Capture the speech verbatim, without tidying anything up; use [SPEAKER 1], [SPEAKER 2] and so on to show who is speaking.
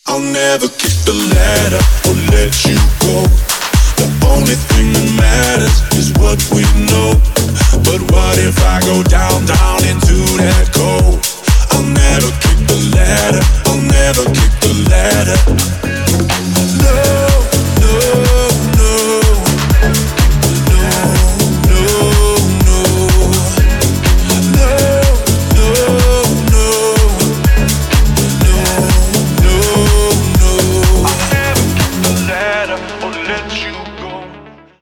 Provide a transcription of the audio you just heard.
[SPEAKER 1] I'll never kick the ladder or let you go. The only thing that matters is what we know. But what if I go down, down into that cold? I'll never kick the ladder, I'll never kick